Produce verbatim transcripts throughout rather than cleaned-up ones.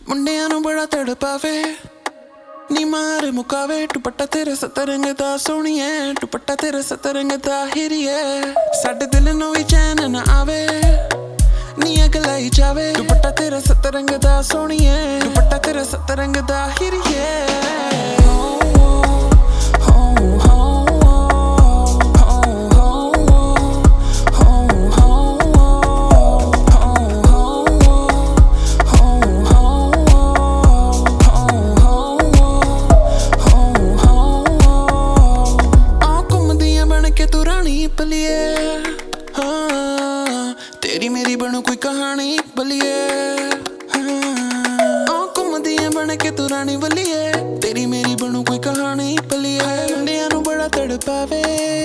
ਮੁੰਡਿਆਂ ਨੂੰ ਬੜਾ ਤੜਪਾਵੇ ਨੀ ਮਾਰ ਮੁਕਾਵੇ ਦੁਪੱਟਾ ਤੇਰੇ ਸਤਰੰਗ ਦਾ ਸੋਹਣੀਏ ਦੁਪੱਟਾ ਤੇਰੇ ਸਤਰੰਗ ਦਾ ਹੀਰੀਏ ਸਾਡੇ ਦਿਲ ਨੂੰ ਵੀ ਚੈਨ ਨਾ ਆਵੇ ਨੀ ਅਗਲਾਈ ਜਾਵੇ ਦੁਪੱਟਾ ਤੇਰੇ ਸਤਰੰਗ ਦਾ ਸੋਹਣੀਏ ਦੁਪੱਟਾ ਤੇਰੇ ਸਤਰੰਗ ਦਾ ਹੀਰੀਏ तेरी मेरी बनू कोई कहानी बलिए घूमदियां बन के तू रानी बलिए तेरी मेरी बनू कोई कहानी बलिए मुंडियां नू बड़ा तड़पावे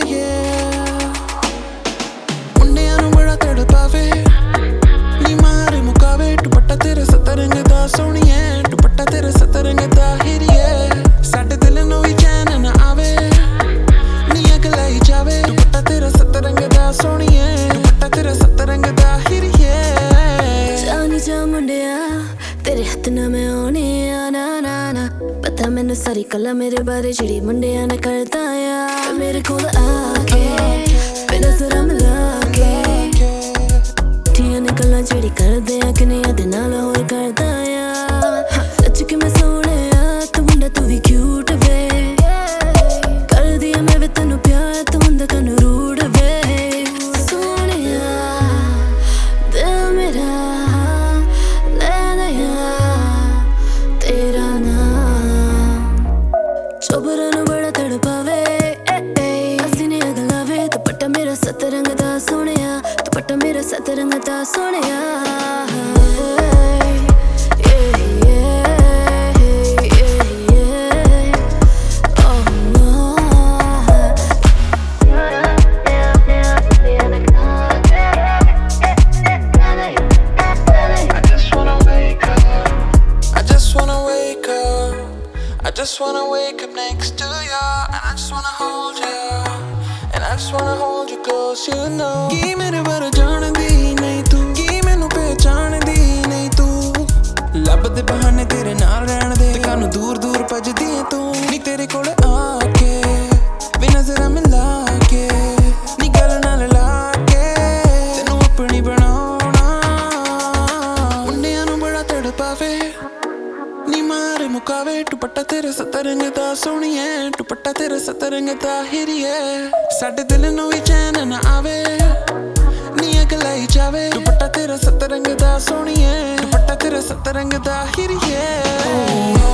मुंडियां नू बड़ा तड़पावे नी मार मुकावे दुपट्टा तेरे सतरंग दा सोहणीए दुपट्टा तेरे सतरंग दा हीरीए साडे दिल नू भी चैन ना आवे नी अगलाई जावे दुपट्टा तेरे सतरंग दा सोहणीए दुपट्टा तेरे सतरंग दा तेरे हथ ना मैं आने ना ना ना पता मैनू सारी गल्लां मेरे बारे जेड़ी मुंडियां ने करदा आ मेरे कोल आके बिना जरा मिला के ठियां ने गल्लां जेड़ी करदे आ कन्ने दे नाल होर करदा आ सच कि मैं सोहणे आ तू मुंडा तू भी क्यूट वे कर दिया मैं वे तैनू प्यार तू हुंदा कन्नू रूड वे सोहणिया दिल मेरा बड़ा तड़पावे सीने अग लावे दुपट्टा मेरा सतरंग दा सोहणिया दुपट्टा मेरा सतरंग दा सोहणिया I just wanna wake up next to you and I just wanna hold you and I just wanna hold you close you know ਕੀ ਮੇਰੇ ਬਾਰੇ ਜਾਣਦੀ ਨਹੀਂ ਤੂੰ ਕੀ ਮੈਨੂੰ ਪਹਿਚਾਣਦੀ ਨਹੀਂ ਤੂੰ ਲੱਭਦੇ ਬਹਾਨੇ ਤੇਰੇ ਨਾਲ ਰਹਿਣ ਦੇ ਤੇ ਕਾਨੂੰ ਦੂਰ ਦੂਰ ਭੱਜਦੀ ਏ ਤੂੰ ਨੀ ਤੇਰੇ ਕੋਲ ਆ ਕੇ ਵੀ ਨਜ਼ਰਾਂ ਮਿਲਾ ਕੇ ਨੀ ਗੱਲ ਨਾਲ ਲਾ ਕੇ ਤੈਨੂੰ ਆਪਣੀ ਬਣਾਉਣਾ ਮੁੰਡਿਆਂ ਨੂੰ ਬੜਾ ਤੜਪਾਵੇ ਨੀ ਮਾਰ ਮੁਕਾਵੇ ਦੁਪੱਟਾ ਤੇਰੇ ਸਤਰੰਗ ਦਾ ਸੋਹਣੀਏ ਦੁਪੱਟਾ ਤੇਰੇ ਸਤਰੰਗ ਦਾ ਹੀਰੀਏ ਸਾਡੇ ਦਿਲ ਨੂੰ ਵੀ ਚੈਨ ਨਾ ਆਵੇ ਨੀ ਅਗਲਾਈ ਜਾਵੇ ਦੁਪੱਟਾ ਤੇਰੇ ਸਤਰੰਗ ਦਾ ਸੋਹਣੀਏ ਦੁਪੱਟਾ ਤੇਰੇ ਸਤਰੰਗ ਦਾ ਹੀਰੀਏ